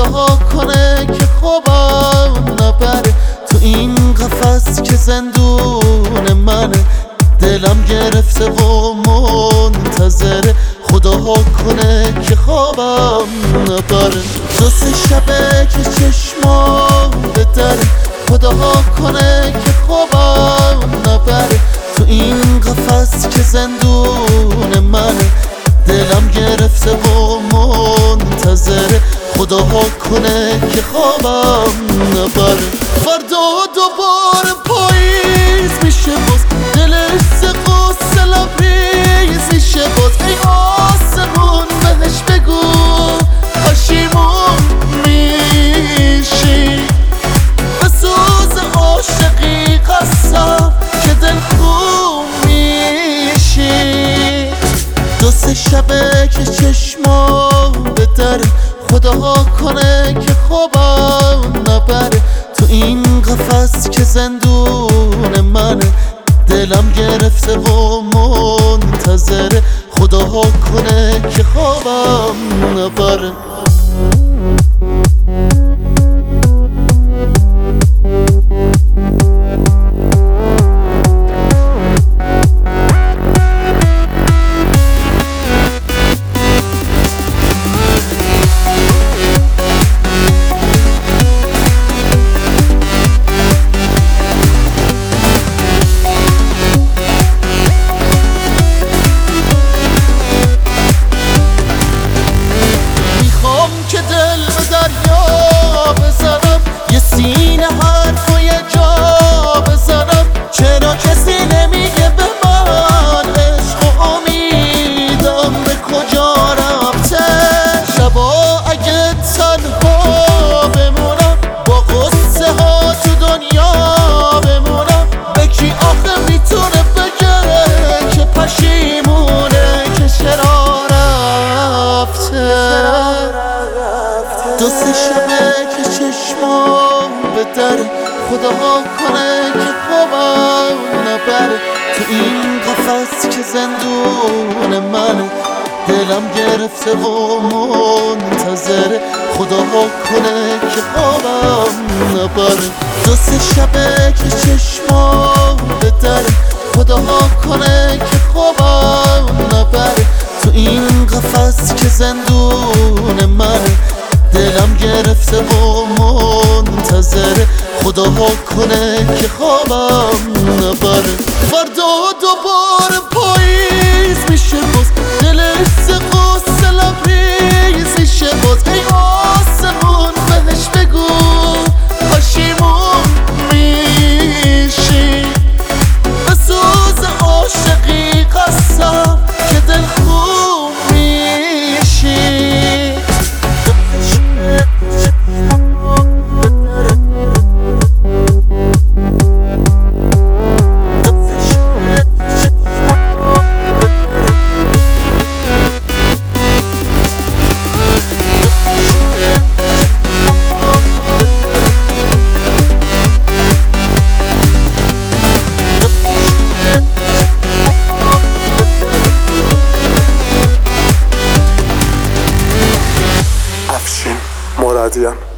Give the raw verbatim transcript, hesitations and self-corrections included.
خداها کنه که خوابم نبره تو این قفس که زندون منه. دلم گرفته و منتظره خداها کنه که خوابم نبره. دو سه شبه که چشمام به دره خداها کنه که خوابم نبره تو این قفس که زندون منه. دلم گرفته و منتظره خداها کنه که خوابم نبره. فردا دوباره پاییز میشه باز دلش قصه لبریز میشه باز. ای آسمون بهش بگو پشیمون میشی به سوز عاشقی قسم که دلخون میشی. دو سه شبه که چشمام به دره خداها کنه که خوابم نبره تو این قفس که زندون منه. دلم گرفته و منتظره خداها کنه که خوابم نبره. چرا کسی نمیگه به من عشق و امیدم به کجا رفته؟ شبا اگه تنها بمونم با قصه ها تو دنیا بمونم به کی آخه میتونه بگه که پشیمونه که چرا رفته؟ دو سه شبه که چشمام به دره خداها کنه که خوابم نبره تو این قفس که زندون منه. دلم گرفته و منتظره خداها کنه که خوابم نبره. دو سه شبه که چشمام به دره خداها کنه که خوابم نبره تو این قفس که زندون منه. دلم گرفته و منتظره خداها کنه که خوابم نبره. فردا دوباره پاییز میشه باز دلش قصه لبریز میشه باز. ای آسمون بهش بگو پشیمون میشی به سوز عاشقی قسم که دلخون میشی. افشین مرادیان.